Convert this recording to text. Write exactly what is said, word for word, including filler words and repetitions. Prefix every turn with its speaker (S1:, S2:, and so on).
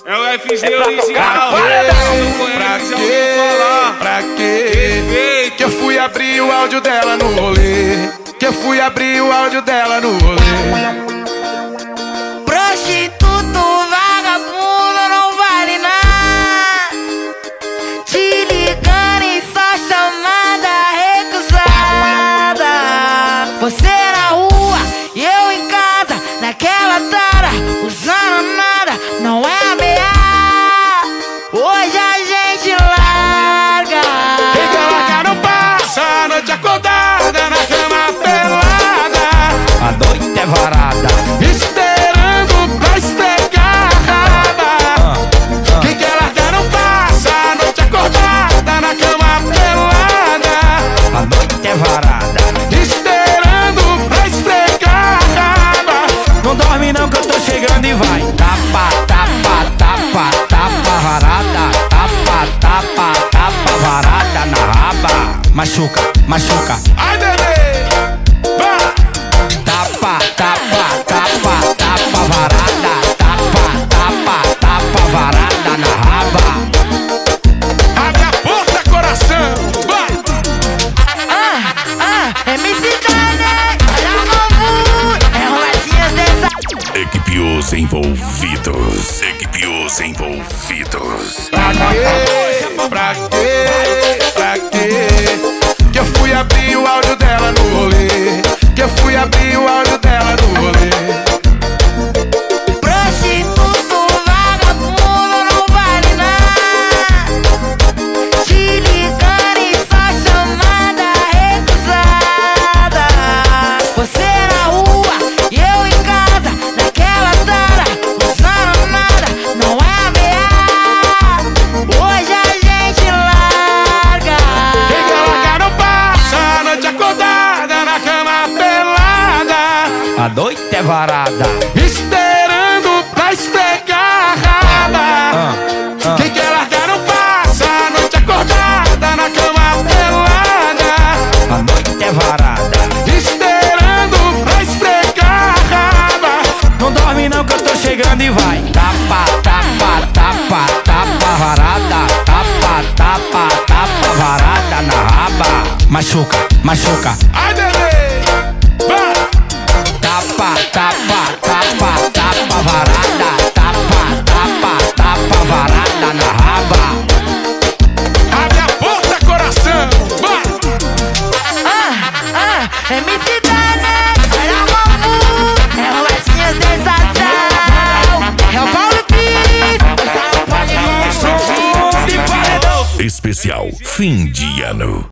S1: É o F G original.
S2: Pra quê? Pra quê? Que eu fui abrir o áudio dela no rolê. Que eu fui abrir o áudio dela no rolê.
S3: Prostituto, vagabundo, não vale nada. Te ligando em só chamada recusada. Você na rua e eu em casa, naquela tara, usando nada, não é ameaça. Hoje a gente larga.
S2: Quem quer largar não passa a noite acordada na cama pelada.
S4: A noite é varada,
S2: esperando pra esfregar a raba. Quem quer largar não passa a noite acordada na cama pelada.
S4: a noite é varada.
S2: Esperando pra esfregar a raba.
S4: Não dorme não que eu tô chegando e vai. Tapa, tapa, tapa, tapa varada. Tapa, tapa, tapa varada na raba. Machuca, machuca.
S2: Ai, bebê, vai.
S4: Tapa, tapa, tapa, tapa varada. Tapa, tapa, tapa varada na raba.
S2: Abre a porta, coração, vai.
S3: Ah, ah, M C Dane, olha o novo, é um latinha sensacional.
S5: Equipe Os Envolvidos. Equipe Os Envolvidos.
S2: Pra quê? Pra quê? Pra quê? Que eu fui abrir o áudio dela no rolê. Que eu fui abrir o áudio dela no rolê.
S3: Prostituto, vagabundo, não vale nada. Te ligando em só chamada recusada. Você na rua e eu em casa, naquela tara, usando nada, não é ameaça. Hoje a gente larga.
S2: Quem quer largar não passa a noite acordada na cama pelada.
S4: A noite é varada.
S2: Esperando pra esfregar a raba.
S4: Ah, ah.
S2: Quem quer largar não passa a noite acordada na cama pelada.
S4: A noite é varada.
S2: Esperando pra esfregar a raba.
S4: Não dorme não que eu tô chegando e vai. Tapa, tapa, tapa, tapa varada. Tapa, tapa, tapa varada na raba. Machuca, machuca.
S2: Ai, bebê, vai.
S4: Tapa, tapa, tapa, tapa varada. Tapa, tapa, tapa varada na raba.
S2: Abre a porta, coração, vai.
S3: Ah, ah, M C Dane, olha o novo, é um latinha sensacional. É o Paulo Pires, você não pode mexer.
S5: Especial Fim de Ano.